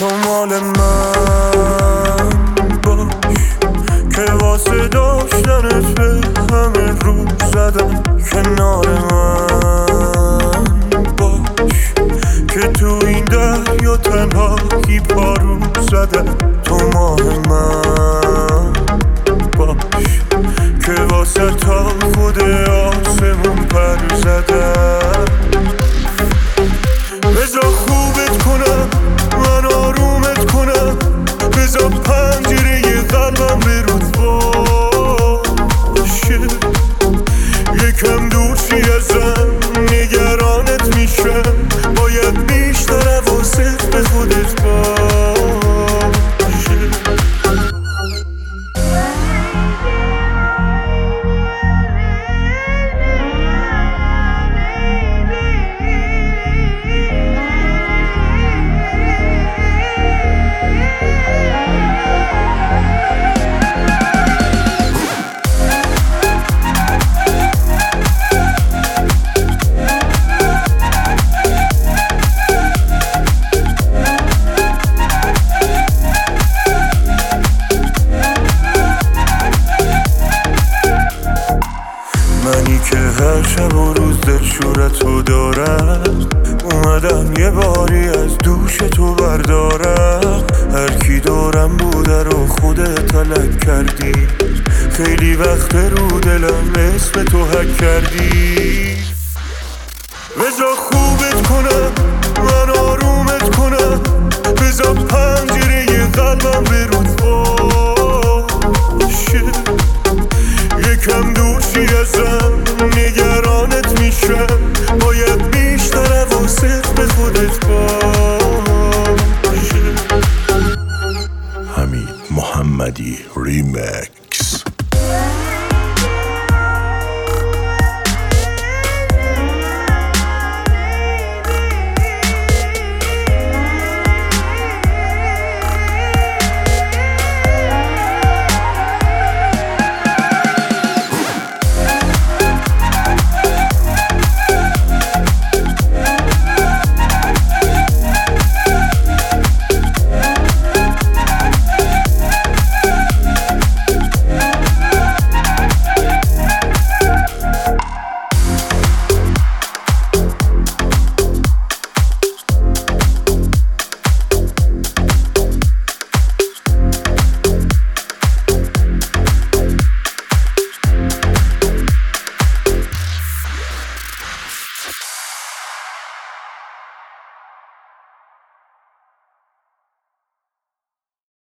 تو مال من باش که واسه داشتنت به همه رو زدم. کنار من باش که تو این دریا تنهایی پارو زدم. تو مال من باش که واسه تا خود آسمون پر زدم. بذار خوبت کنم، من آرومت کنم، بذار پنجره قلبم به رود باشه. یکم دور شی ازم، نگرانت میشم، باید بیشتر حواست به خودت باشه. منی که هر شب و روز دلشورتو دارم، اومدم یه باری از دوش تو بردارم. هر کی دورم بوده رو خودت تلک کردی، خیلی وقت رو دلم اسم تو حک کردی. بذار خوبت کنم، من آرومت کنم، بذار پنجره قلبم به رود باشه. یکم دور شی ازم، نگرانت میشم، باید بیشتر حواست به خودت باشه. حمید محمدی ریمک.